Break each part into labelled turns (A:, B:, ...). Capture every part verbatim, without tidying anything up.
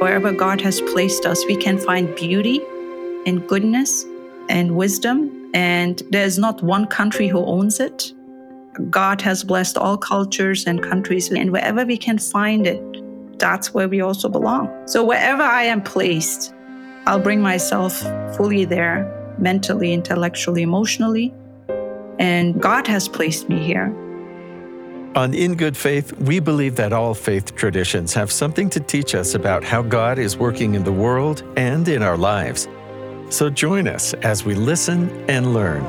A: Wherever God has placed us, we can find beauty and goodness and wisdom. And there's not one country who owns it. God has blessed all cultures and countries, and wherever we can find it, that's where we also belong. So wherever I am placed, I'll bring myself fully there, mentally, intellectually, emotionally. And God has placed me here.
B: On In Good Faith, we believe that all faith traditions have something to teach us about how God is working in the world and in our lives. So join us as we listen and learn.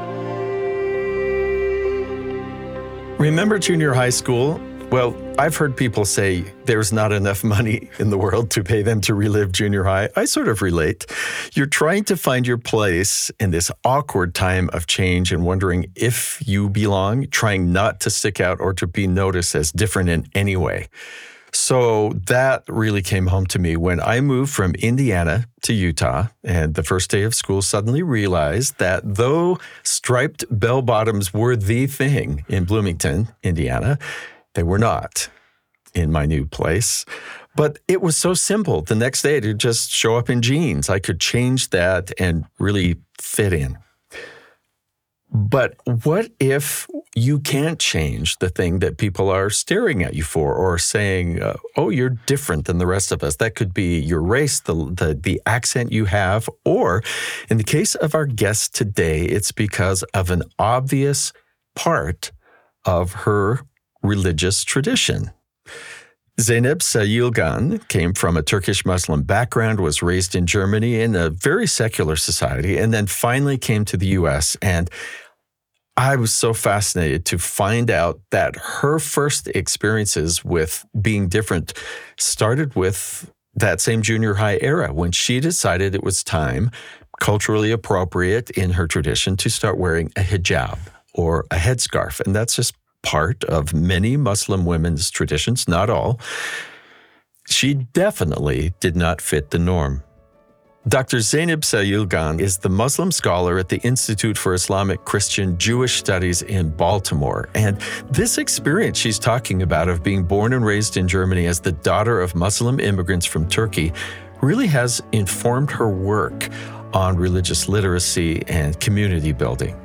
B: Remember junior high school? Well, I've heard people say there's not enough money in the world to pay them to relive junior high. I sort of relate. You're trying to find your place in this awkward time of change and wondering if you belong, trying not to stick out or to be noticed as different in any way. So that really came home to me when I moved from Indiana to Utah, and the first day of school suddenly realized that though striped bell-bottoms were the thing in Bloomington, Indiana, they were not in my new place. But it was so simple the next day to just show up in jeans. I could change that and really fit in. But what if you can't change the thing that people are staring at you for or saying, uh, oh, you're different than the rest of us? That could be your race, the, the, the accent you have, or in the case of our guest today, it's because of an obvious part of her religious tradition. Zeynep Sayılgan came from a Turkish Muslim background, was raised in Germany in a very secular society, and then finally came to the U S. And I was so fascinated to find out that her first experiences with being different started with that same junior high era when she decided it was time, culturally appropriate in her tradition, to start wearing a hijab or a headscarf. And that's just part of many Muslim women's traditions, not all. She definitely did not fit the norm. Doctor Zeynep Sayılgan is the Muslim scholar at the Institute for Islamic Christian Jewish Studies in Baltimore. And this experience she's talking about of being born and raised in Germany as the daughter of Muslim immigrants from Turkey really has informed her work on religious literacy and community building.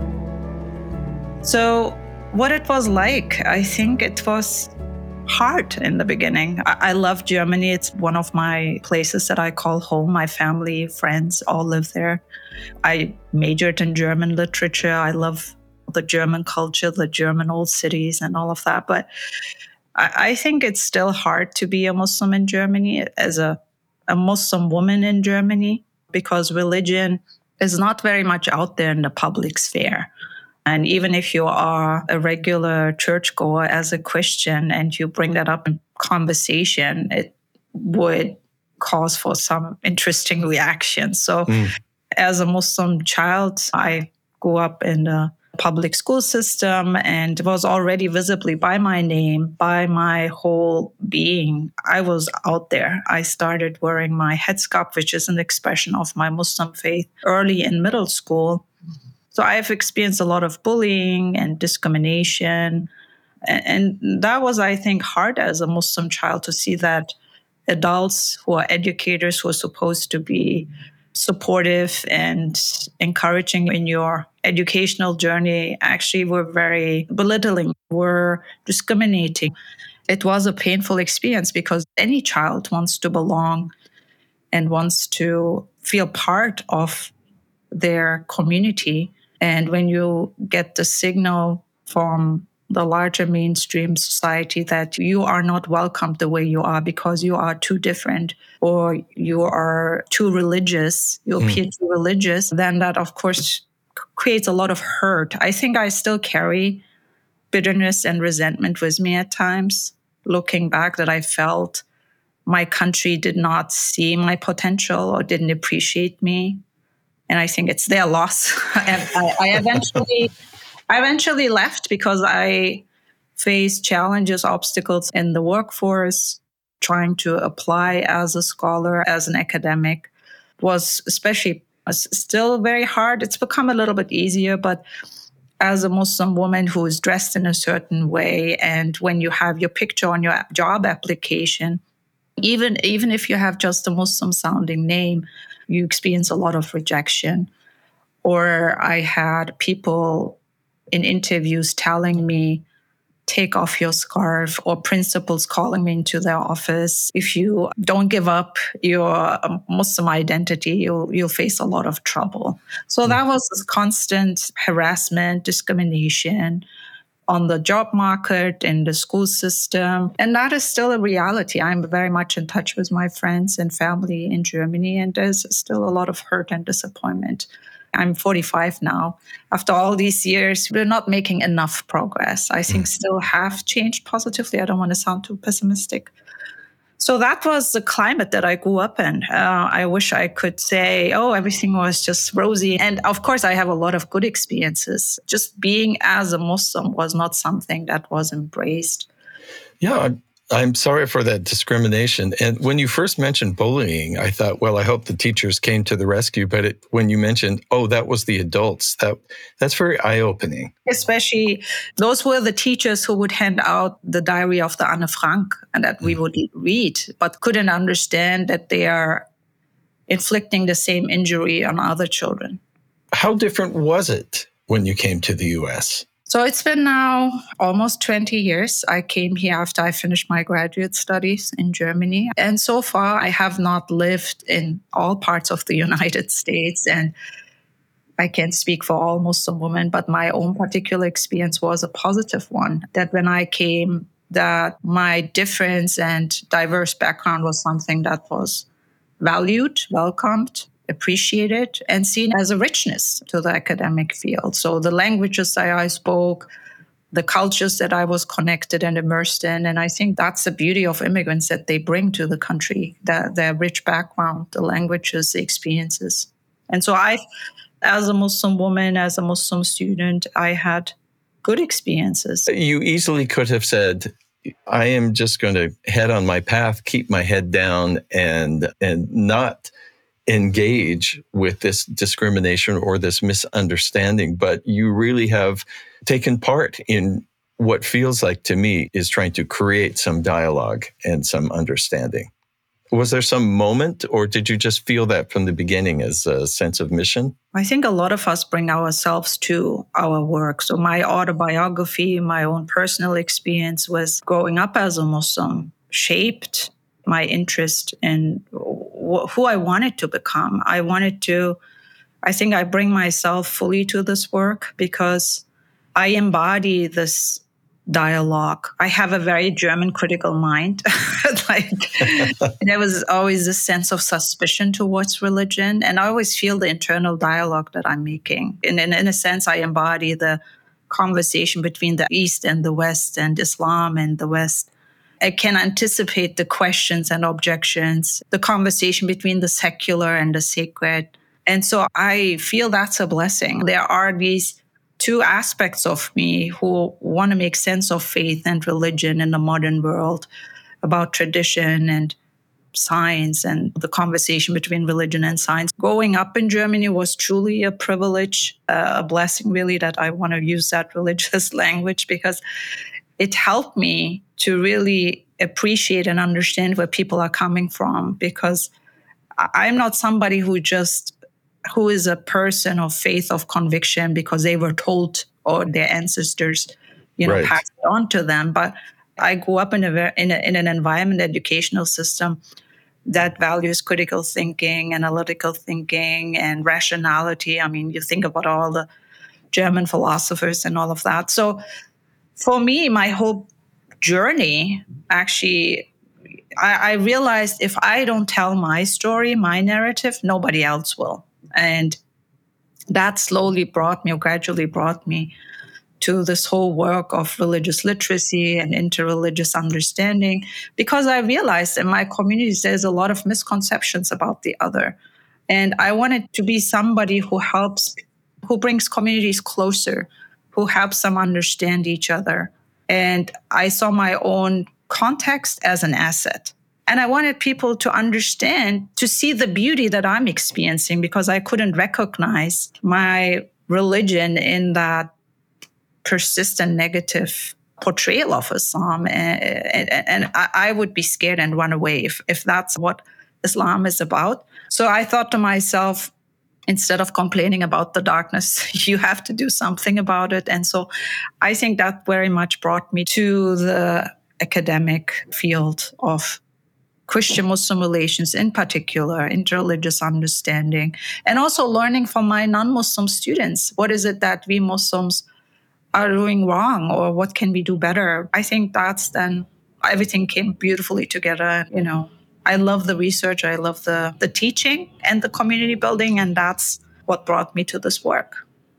A: So what it was like, I think it was hard in the beginning. I, I love Germany. It's one of my places that I call home. My family, friends all live there. I majored in German literature. I love the German culture, the German old cities and all of that. But I, I think it's still hard to be a Muslim in Germany as a, a Muslim woman in Germany, because religion is not very much out there in the public sphere. And even if you are a regular churchgoer as a Christian and you bring that up in conversation, it would cause for some interesting reactions. So mm. as a Muslim child, I grew up in the public school system and was already visibly by my name, by my whole being. I was out there. I started wearing my headscarf, which is an expression of my Muslim faith, early in middle school. So I have experienced a lot of bullying and discrimination. And that was, I think, hard as a Muslim child to see that adults who are educators, who are supposed to be supportive and encouraging in your educational journey, actually were very belittling, were discriminating. It was a painful experience because any child wants to belong and wants to feel part of their community. And when you get the signal from the larger mainstream society that you are not welcome the way you are because you are too different or you are too religious, you appear mm. too religious, then that, of course, creates a lot of hurt. I think I still carry bitterness and resentment with me at times, looking back, that I felt my country did not see my potential or didn't appreciate me. And I think it's their loss. And I, I eventually, I eventually left because I faced challenges, obstacles in the workforce. Trying to apply as a scholar, as an academic, was especially was still very hard. It's become a little bit easier, but as a Muslim woman who is dressed in a certain way, and when you have your picture on your job application, Even, even if you have just a Muslim sounding name, you experience a lot of rejection. Or I had people in interviews telling me, take off your scarf, or principals calling me into their office. If you don't give up your Muslim identity, you'll, you'll face a lot of trouble. So that was this constant harassment, discrimination on the job market, in the school system. And that is still a reality. I'm very much in touch with my friends and family in Germany, and there's still a lot of hurt and disappointment. I'm forty-five now. After all these years, we're not making enough progress. I think still have changed positively. I don't want to sound too pessimistic. So that was the climate that I grew up in. Uh, I wish I could say, oh, everything was just rosy. And of course, I have a lot of good experiences. Just being as a Muslim was not something that was embraced.
B: Yeah, I'm, I'm sorry for that discrimination. And when you first mentioned bullying, I thought, well, I hope the teachers came to the rescue. But it, when you mentioned, oh, that was the adults, that that's very eye-opening.
A: Especially those were the teachers who would hand out the diary of the Anne Frank and that we would read, but couldn't understand that they are inflicting the same injury on other children.
B: How different was it when you came to the U S?
A: So it's been now almost twenty years. I came here after I finished my graduate studies in Germany. And so far, I have not lived in all parts of the United States. And I can't speak for all Muslim women, but my own particular experience was a positive one. That when I came, that my difference and diverse background was something that was valued, welcomed, appreciated, and seen as a richness to the academic field. So the languages that I spoke, the cultures that I was connected and immersed in, and I think that's the beauty of immigrants, that they bring to the country, that their rich background, the languages, the experiences. And so I, as a Muslim woman, as a Muslim student, I had good experiences.
B: You easily could have said, I am just going to head on my path, keep my head down, and and not engage with this discrimination or this misunderstanding. But you really have taken part in what feels like to me is trying to create some dialogue and some understanding. Was there some moment, or did you just feel that from the beginning as a sense of mission?
A: I think a lot of us bring ourselves to our work. So my autobiography, my own personal experience with growing up as a Muslim shaped my interest in wh- who I wanted to become. I wanted to, I think I bring myself fully to this work because I embody this dialogue. I have a very German critical mind. Like there was always a sense of suspicion towards religion. And I always feel the internal dialogue that I'm making. And in, in a sense, I embody the conversation between the East and the West and Islam and the West. I can anticipate the questions and objections, the conversation between the secular and the sacred. And so I feel that's a blessing. There are these two aspects of me who want to make sense of faith and religion in the modern world, about tradition and science and the conversation between religion and science. Growing up in Germany was truly a privilege, uh, a blessing really, that I want to use that religious language, because it helped me to really appreciate and understand where people are coming from, because I'm not somebody who just, who is a person of faith, of conviction, because they were told or their ancestors, you know,
B: Right.
A: passed it on to them. But I grew up in a, in a in an environment, educational system that values critical thinking, analytical thinking, and rationality. I mean, you think about all the German philosophers and all of that. So for me, my whole journey, actually, I, I realized if I don't tell my story, my narrative, nobody else will. And that slowly brought me, or gradually brought me, to this whole work of religious literacy and interreligious understanding, because I realized in my communities there's a lot of misconceptions about the other. And I wanted to be somebody who helps, who brings communities closer, who helps them understand each other. And I saw my own context as an asset. And I wanted people to understand, to see the beauty that I'm experiencing, because I couldn't recognize my religion in that persistent negative portrayal of Islam. And, and, and I would be scared and run away if, if that's what Islam is about. So I thought to myself, instead of complaining about the darkness, you have to do something about it. And so I think that very much brought me to the academic field of Christian-Muslim relations, in particular, interreligious understanding, and also learning from my non-Muslim students. What is it that we Muslims are doing wrong, or what can we do better? I think that's then everything came beautifully together. You know, I love the research, I love the, the teaching and the community building, and that's what brought me to this work.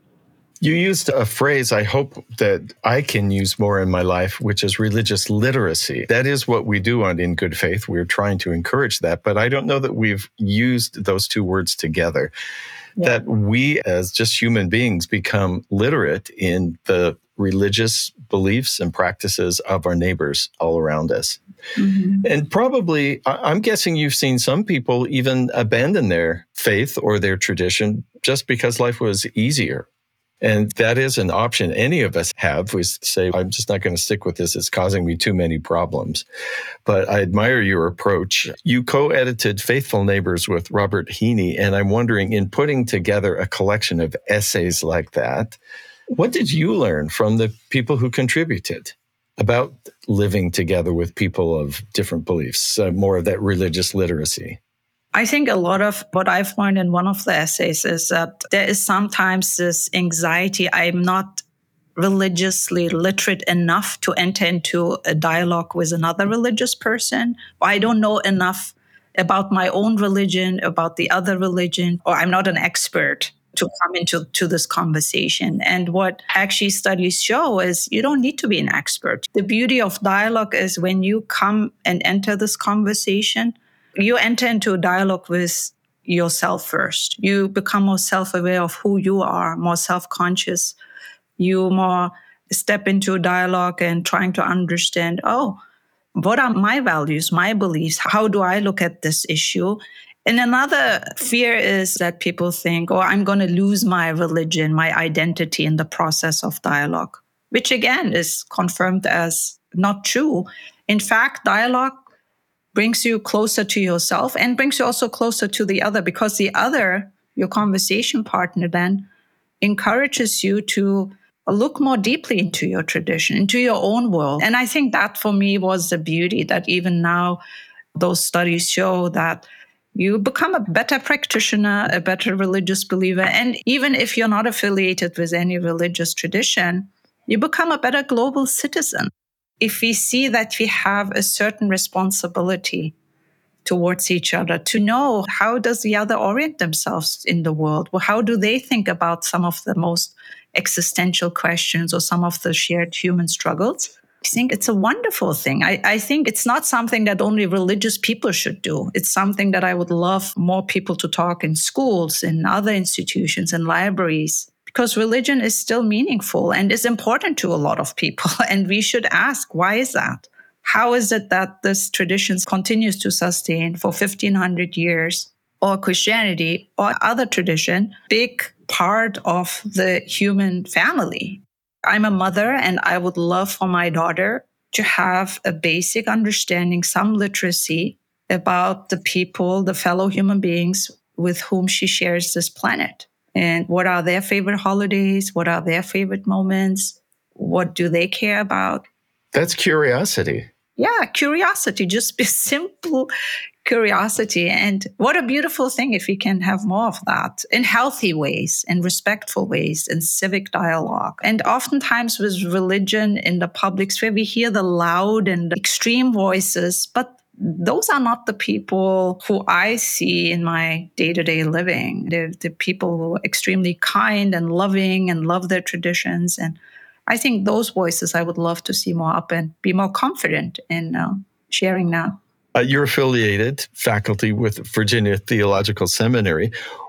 B: You used a phrase I hope that I can use more in my life, which is religious literacy. That is what we do on In Good Faith. We're trying to encourage that, but I don't know that we've used those two words together. Yeah. That we as just human beings become literate in the religious beliefs and practices of our neighbors all around us. Mm-hmm. And probably, I'm guessing you've seen some people even abandon their faith or their tradition just because life was easier. And that is an option any of us have. We say, I'm just not going to stick with this. It's causing me too many problems. But I admire your approach. You co-edited Faithful Neighbors with Robert Heaney, and I'm wondering, in putting together a collection of essays like that, what did you learn from the people who contributed about living together with people of different beliefs, uh, more of that religious literacy?
A: I think a lot of what I've learned in one of the essays is that there is sometimes this anxiety. I'm not religiously literate enough to enter into a dialogue with another religious person. Or I don't know enough about my own religion, about the other religion, or I'm not an expert to come into to this conversation. And what actually studies show is you don't need to be an expert. The beauty of dialogue is when you come and enter this conversation, you enter into a dialogue with yourself first. You become more self-aware of who you are, more self-conscious. You more step into a dialogue and trying to understand, oh, what are my values, my beliefs? How do I look at this issue? And another fear is that people think, oh, I'm going to lose my religion, my identity in the process of dialogue, which again is confirmed as not true. In fact, dialogue brings you closer to yourself and brings you also closer to the other, because the other, your conversation partner, then encourages you to look more deeply into your tradition, into your own world. And I think that for me was the beauty, that even now those studies show that you become a better practitioner, a better religious believer. And even if you're not affiliated with any religious tradition, you become a better global citizen. If we see that we have a certain responsibility towards each other, to know how does the other orient themselves in the world? Well, how do they think about some of the most existential questions or some of the shared human struggles? I think it's a wonderful thing. I, I think it's not something that only religious people should do. It's something that I would love more people to talk in schools, in other institutions, in libraries. Because religion is still meaningful and is important to a lot of people. And we should ask, why is that? How is it that this tradition continues to sustain for fifteen hundred years, or Christianity or other tradition, big part of the human family? I'm a mother, and I would love for my daughter to have a basic understanding, some literacy about the people, the fellow human beings with whom she shares this planet. And what are their favorite holidays? What are their favorite moments? What do they care about?
B: That's curiosity.
A: Yeah, curiosity, just be simple curiosity. And what a beautiful thing if we can have more of that in healthy ways, in respectful ways, in civic dialogue. And oftentimes with religion in the public sphere, we hear the loud and extreme voices, but those are not the people who I see in my day-to-day living. They're the people who are extremely kind and loving and love their traditions. And I think those voices I would love to see more up and be more confident in uh, sharing now.
B: Uh, you're affiliated faculty with Virginia Theological Seminary.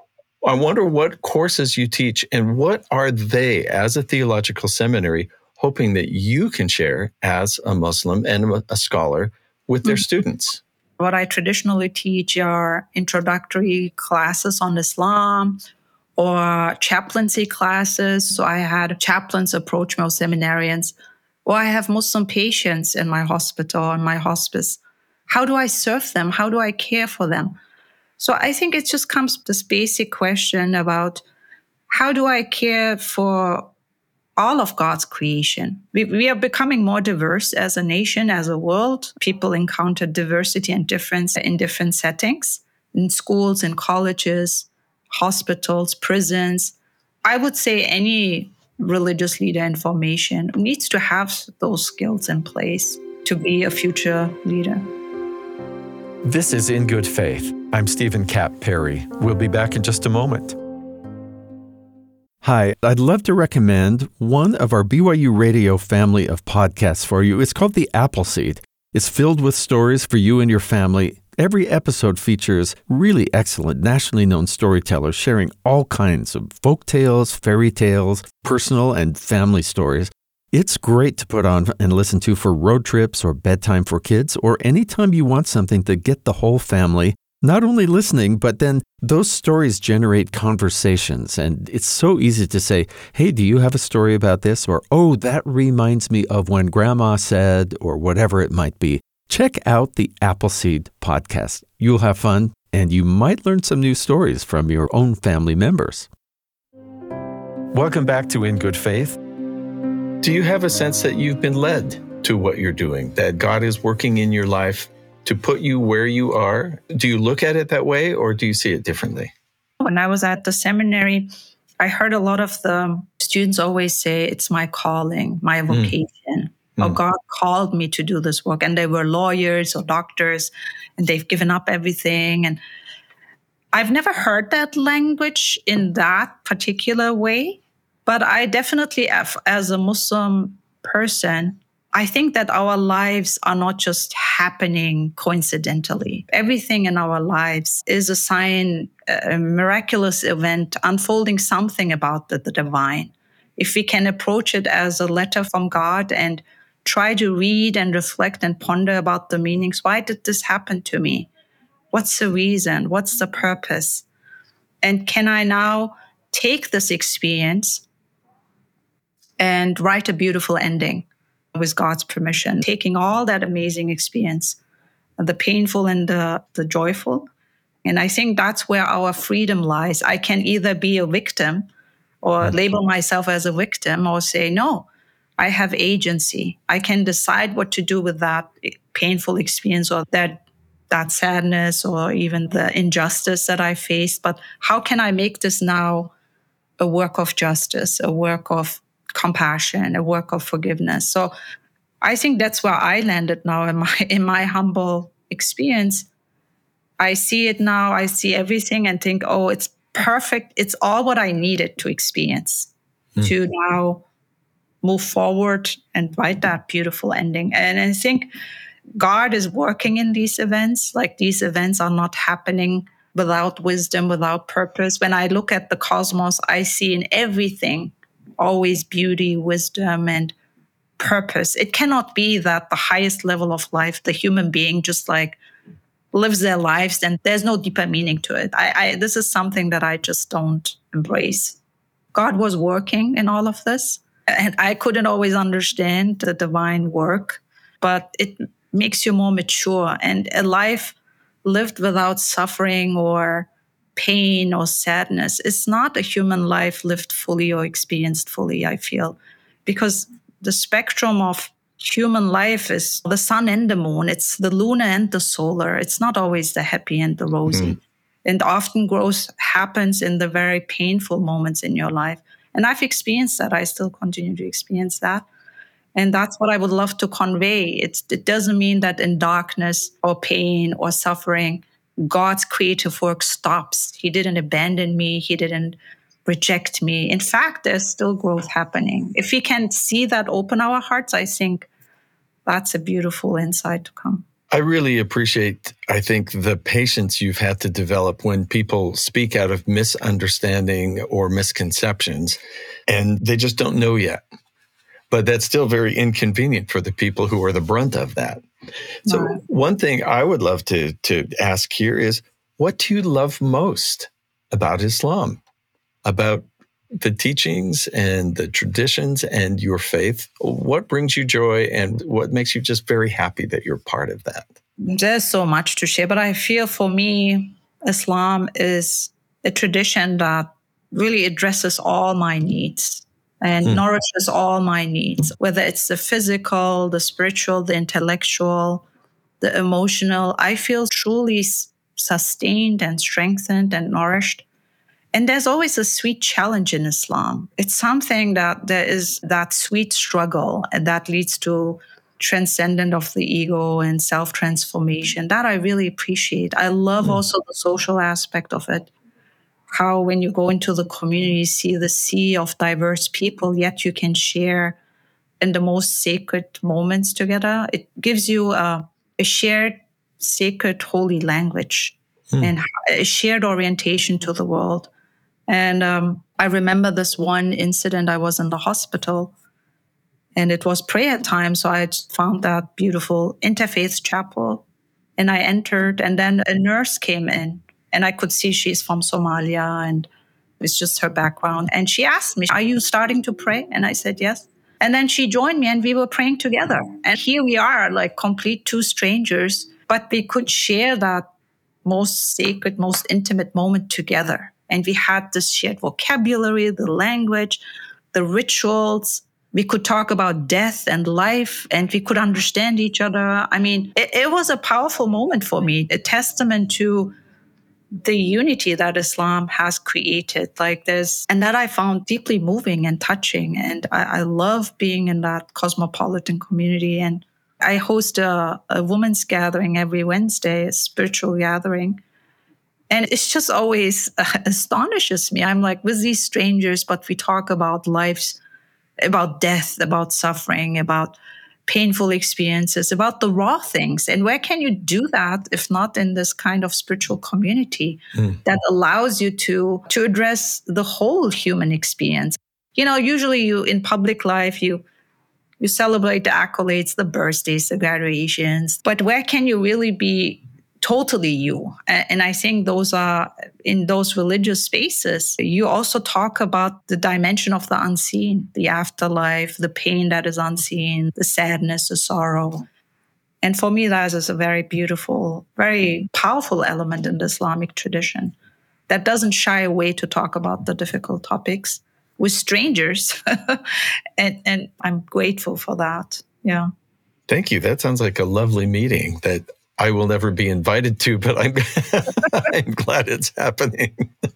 B: I wonder what courses you teach and what are they, as a theological seminary, hoping that you can share as a Muslim and a scholar with their mm-hmm. students?
A: What I traditionally teach are introductory classes on Islam or chaplaincy classes. So I had chaplains approach me, or seminarians, Or I have Muslim patients in my hospital or in my hospice. How do I serve them? How do I care for them? So I think it just comes to this basic question about how do I care for all of God's creation? We, we are becoming more diverse as a nation, as a world. People encounter diversity and difference in different settings, in schools, in colleges, hospitals, prisons. I would say any religious leader in formation needs to have those skills in place to be a future leader.
B: This is In Good Faith. I'm Stephen Kapp Perry. We'll be back in just a moment. Hi, I'd love to recommend one of our B Y U Radio family of podcasts for you. It's called The Appleseed. It's filled with stories for you and your family. Every episode features really excellent nationally known storytellers sharing all kinds of folk tales, fairy tales, personal and family stories. It's great to put on and listen to for road trips or bedtime for kids, or anytime you want something to get the whole family not only listening, but then those stories generate conversations. And it's so easy to say, hey, do you have a story about this? Or, oh, that reminds me of when Grandma said, or whatever it might be. Check out the Appleseed podcast. You'll have fun, and you might learn some new stories from your own family members. Welcome back to In Good Faith. Do you have a sense that you've been led to what you're doing, that God is working in your life to put you where you are? Do you look at it that way, or do you see it differently?
A: When I was at the seminary, I heard a lot of the students always say, it's my calling, my vocation. Mm. Oh, God called me to do this work. And they were lawyers or doctors, and they've given up everything. And I've never heard that language in that particular way. But I definitely, as a Muslim person, I think that our lives are not just happening coincidentally. Everything in our lives is a sign, a miraculous event unfolding something about the, the divine. If we can approach it as a letter from God and try to read and reflect and ponder about the meanings. Why did this happen to me? What's the reason? What's the purpose? And can I now take this experience and write a beautiful ending with God's permission, taking all that amazing experience, the painful and the, the joyful. And I think that's where our freedom lies. I can either be a victim or label myself as a victim, or say, no, I have agency. I can decide what to do with that painful experience or that that sadness or even the injustice that I faced. But how can I make this now a work of justice, a work of compassion, a work of forgiveness? So I think that's where I landed now in my in my humble experience. I see it now. I see everything and think, oh, it's perfect. It's all what I needed to experience mm. to now move forward and write that beautiful ending. And I think God is working in these events. Like, these events are not happening without wisdom, without purpose. When I look at the cosmos, I see in everything always beauty, wisdom, and purpose. It cannot be that the highest level of life, the human being, just like lives their lives and there's no deeper meaning to it. I, I this is something that I just don't embrace. God was working in all of this, and I couldn't always understand the divine work, but it makes you more mature. And a life lived without suffering or pain or sadness is not a human life lived fully or experienced fully, I feel, because the spectrum of human life is the sun and the moon. It's the lunar and the solar. It's not always the happy and the rosy. Mm. And often growth happens in the very painful moments in your life. And I've experienced that. I still continue to experience that. And that's what I would love to convey. It's, it doesn't mean that in darkness or pain or suffering, God's creative work stops. He didn't abandon me. He didn't reject me. In fact, there's still growth happening. If we can see that, open our hearts, I think that's a beautiful insight to come.
B: I really appreciate, I think, the patience you've had to develop when people speak out of misunderstanding or misconceptions, and they just don't know yet. But that's still very inconvenient for the people who are the brunt of that. So right. One thing I would love to, to ask here is, what do you love most about Islam? About the teachings and the traditions and your faith, what brings you joy and what makes you just very happy that you're part of that?
A: There's so much to share, but I feel for me, Islam is a tradition that really addresses all my needs and mm. nourishes all my needs, whether it's the physical, the spiritual, the intellectual, the emotional. I feel truly sustained and strengthened and nourished. And there's always a sweet challenge in Islam. It's something that there is that sweet struggle and that leads to transcendent of the ego and self-transformation. That I really appreciate. I love mm. also the social aspect of it. How when you go into the community, you see the sea of diverse people, yet you can share in the most sacred moments together. It gives you a, a shared, sacred, holy language mm. and a shared orientation to the world. And um, I remember this one incident. I was in the hospital and it was prayer time. So I found that beautiful interfaith chapel and I entered, and then a nurse came in and I could see she's from Somalia and it's just her background. And she asked me, "Are you starting to pray?" And I said, "Yes." And then she joined me and we were praying together. And here we are, like complete two strangers, but we could share that most sacred, most intimate moment together. And we had this shared vocabulary, the language, the rituals. We could talk about death and life, and we could understand each other. I mean, it, it was a powerful moment for me, a testament to the unity that Islam has created. Like there's, and that I found deeply moving and touching. And I, I love being in that cosmopolitan community. And I host a, a women's gathering every Wednesday, a spiritual gathering. And it's just always uh, astonishes me. I'm like with these strangers, but we talk about lives, about death, about suffering, about painful experiences, about the raw things. And where can you do that if not in this kind of spiritual community mm. that allows you to, to address the whole human experience? You know, usually you in public life, you you celebrate the accolades, the birthdays, the graduations, but where can you really be totally you? And I think those are, in those religious spaces, you also talk about the dimension of the unseen, the afterlife, the pain that is unseen, the sadness, the sorrow. And for me, that is a very beautiful, very powerful element in the Islamic tradition that doesn't shy away to talk about the difficult topics with strangers. and, and I'm grateful for that. Yeah.
B: Thank you. That sounds like a lovely meeting that I will never be invited to, but I'm I'm glad it's happening.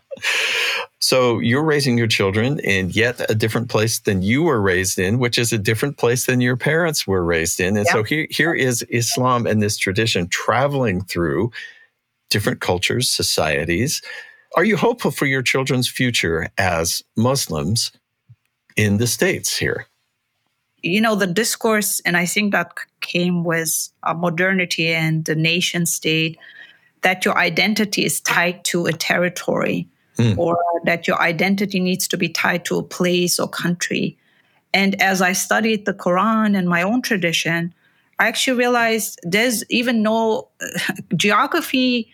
B: So you're raising your children in yet a different place than you were raised in, which is a different place than your parents were raised in. And yeah. so here, here is Islam and this tradition traveling through different cultures, societies. Are you hopeful for your children's future as Muslims in the States here?
A: You know, the discourse, and I think that came with uh, modernity and the nation state, that your identity is tied to a territory mm. or that your identity needs to be tied to a place or country. And as I studied the Quran and my own tradition, I actually realized there's even no uh, geography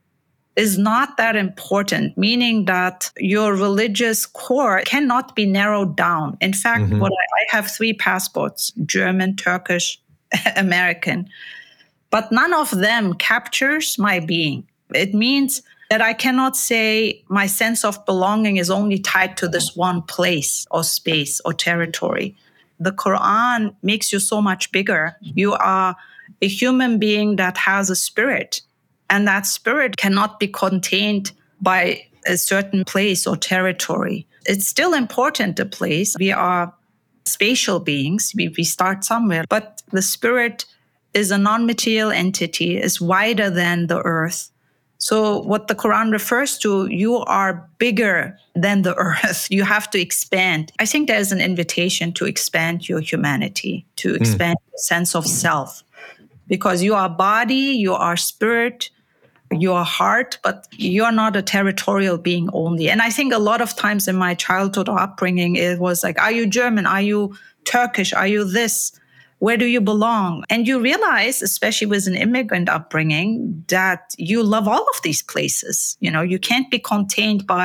A: is not that important, meaning that your religious core cannot be narrowed down. In fact, mm-hmm. what I, I have three passports, German, Turkish, American, but none of them captures my being. It means that I cannot say my sense of belonging is only tied to this one place or space or territory. The Quran makes you so much bigger. You are a human being that has a spirit. And that spirit cannot be contained by a certain place or territory. It's still important, the place. We are spatial beings. We, we start somewhere. But the spirit is a non-material entity, is wider than the earth. So what the Quran refers to, you are bigger than the earth. You have to expand. I think there's an invitation to expand your humanity, to expand mm. the sense of self. Because you are body, you are spirit, you are heart, but you are not a territorial being only. And I think a lot of times in my childhood or upbringing, it was like, are you German? Are you Turkish? Are you this? Where do you belong? And you realize, especially with an immigrant upbringing, that you love all of these places. You know, you can't be contained by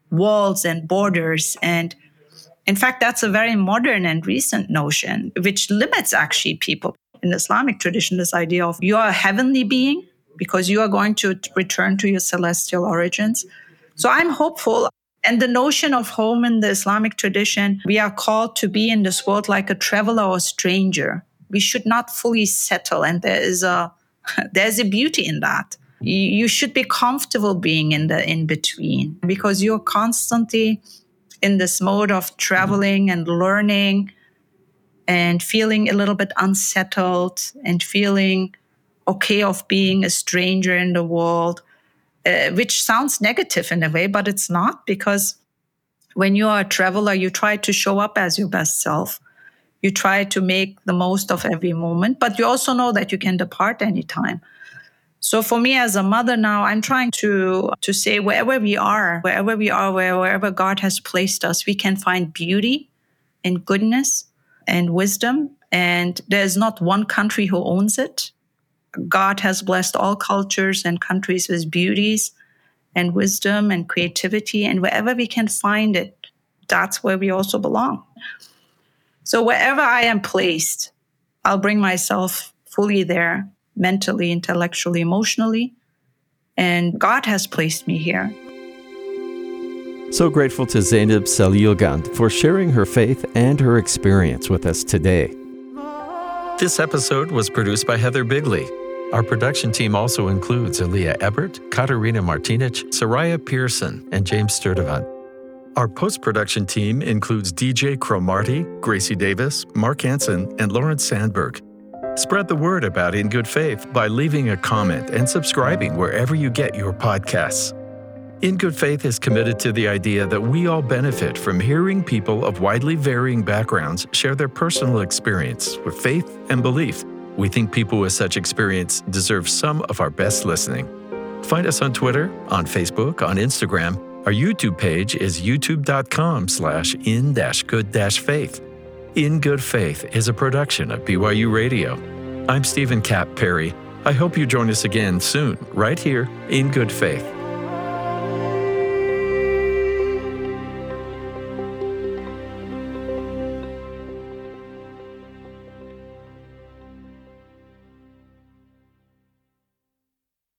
A: walls and borders. And in fact, that's a very modern and recent notion, which limits actually people. In the Islamic tradition, this idea of you are a heavenly being because you are going to return to your celestial origins. So I'm hopeful. And the notion of home in the Islamic tradition, we are called to be in this world like a traveler or stranger. We should not fully settle. And there is a, there's a beauty in that. You should be comfortable being in the in-between because you're constantly in this mode of traveling and learning and feeling a little bit unsettled and feeling okay of being a stranger in the world, uh, which sounds negative in a way, but it's not, because when you are a traveler, you try to show up as your best self. You try to make the most of every moment, but you also know that you can depart anytime. So for me as a mother now, I'm trying to, to say wherever we are, wherever we are, where, wherever God has placed us, we can find beauty and goodness and wisdom. And there's not one country who owns it. God has blessed all cultures and countries with beauties and wisdom and creativity. And wherever we can find it, that's where we also belong. So wherever I am placed, I'll bring myself fully there, mentally, intellectually, emotionally. And God has placed me here.
B: So grateful to Zeynep Salilgand for sharing her faith and her experience with us today. This episode was produced by Heather Bigley. Our production team also includes Aaliyah Ebert, Katarina Martinic, Soraya Pearson, and James Sturdivant. Our post-production team includes D J Cromarty, Gracie Davis, Mark Hansen, and Lawrence Sandberg. Spread the word about In Good Faith by leaving a comment and subscribing wherever you get your podcasts. In Good Faith is committed to the idea that we all benefit from hearing people of widely varying backgrounds share their personal experience with faith and belief. We think people with such experience deserve some of our best listening. Find us on Twitter, on Facebook, on Instagram. Our YouTube page is youtube.com slash in dash good dash faith. In Good Faith is a production of B Y U Radio. I'm Stephen Cap Perry. I hope you join us again soon, right here in Good Faith.